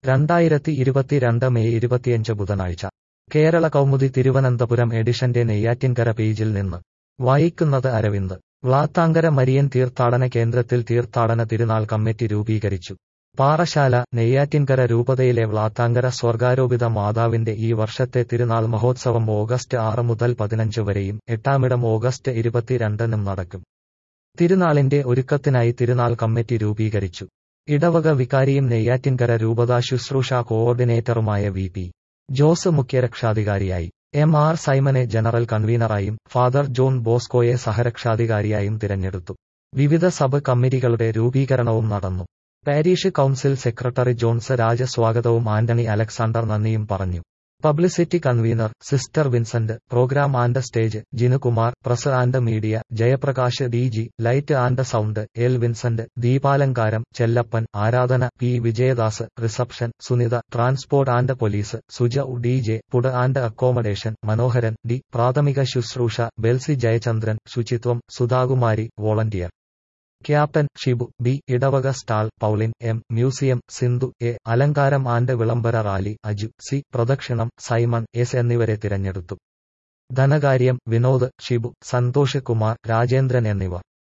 2022 May 25 ബുധനാഴ്ച കേരള കൗമുദി തിരുവനന്തപുരം എഡിഷന്റെ നെയ്യാറ്റിൻകര പേജിൽ നിന്ന് വായിക്കുന്നത് അരവിന്ദ്. വ്ളാത്താങ്കര മരിയൻ തീർത്ഥാടന കേന്ദ്രത്തിൽ തീർത്ഥാടന തിരുനാൾ കമ്മിറ്റി രൂപീകരിച്ചു. പാറശാല. നെയ്യാറ്റിൻകര രൂപതയിലെ വ്ളാത്താങ്കര സ്വർഗാരോപിത മാതാവിന്റെ ഈ വർഷത്തെ തിരുനാൾ മഹോത്സവം ഓഗസ്റ്റ് 6 മുതൽ 15 വരെയും എട്ടാമിടം ഓഗസ്റ്റ് 22-നും നടക്കും. തിരുനാളിന്റെ ഒരുക്കത്തിനായി തിരുനാൾ കമ്മിറ്റി രൂപീകരിച്ചു. ഇടവക വികാരിയും നെയ്യാറ്റിൻകര രൂപതാ ശുശ്രൂഷ കോഓർഡിനേറ്ററുമായ വി.പി. ജോസ് മുഖ്യരക്ഷാധികാരിയായി, എം.ആർ. സൈമനെ ജനറൽ കൺവീനറായും ഫാദർ ജോൺ ബോസ്കോയെ സഹരക്ഷാധികാരിയായും തിരഞ്ഞെടുത്തു. വിവിധ സബ് കമ്മിറ്റികളുടെ രൂപീകരണവും നടന്നു. Parish council secretary Johns Raja സ്വാഗതവും ആന്റണി അലക്സാണ്ടർ നന്ദിയും പറഞ്ഞു. Publicity convener sister Vincent, program and stage Jinukumar, press and media Jayaprakash D G, light and sound L Vincent, ദീപാലങ്കാരം ചെല്ലപ്പൻ, ആരാധന P Vijayadas, reception Sunitha, transport and police Suja D J, food and accommodation Manoharan D, പ്രാഥമിക ശുശ്രൂഷ ബെൽസി ജയചന്ദ്രൻ, ശുചിത്വം Sudhakumari, volunteer captain Shibu B, ഇടവക stall Pauline M, museum Sindhu A, അലങ്കാരം and വിളംബര rally Aju C, പ്രദക്ഷിണം Simon S എന്നിവരെ തിരഞ്ഞെടുത്തു. ധനകാര്യം വിനോദ്, ഷിബു, സന്തോഷ് കുമാർ, രാജേന്ദ്രൻ എന്നിവർ